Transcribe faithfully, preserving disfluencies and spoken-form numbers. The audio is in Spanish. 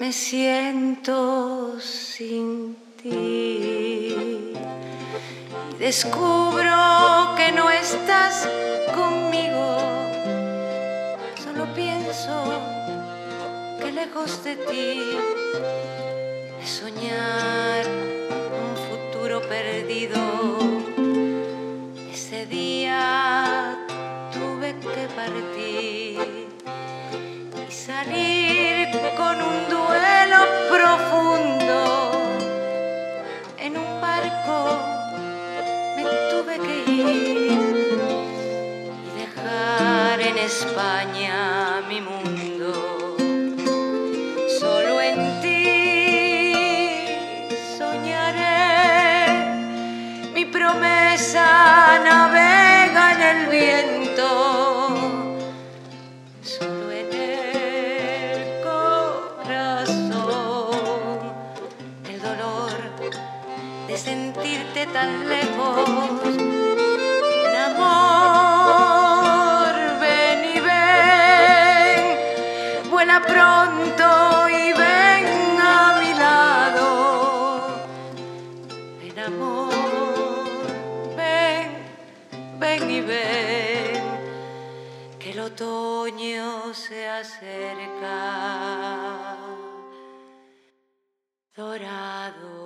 me siento sin ti. Y descubro que no estás conmigo. Solo pienso que lejos de ti es soñar un futuro perdido. Ese día tuve que partir y salir con un duelo profundo. En un barco me tuve que ir y dejar en España mi mundo. Solo en ti soñaré, mi promesa navega en el viento. Solo en el corazón, el dolor de sentirte tan lejos. En amor, ven y ven, vuela pronto y ven a mi lado. En amor, ven, ven y ven, que el otoño se acerca, dorado.